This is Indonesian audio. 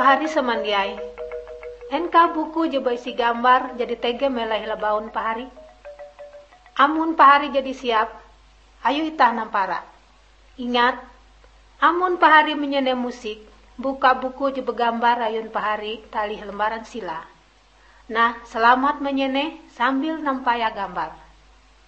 pahari semandiai. Enka buku je isi gambar jadi tege meleh labaun pahari. Amun pahari jadi siap, ayo itah nampara. Ingat, amun pahari menyene musik, buka buku je begambar ayun pahari tali lembaran sila. Nah, selamat menyene sambil nampaya gambar.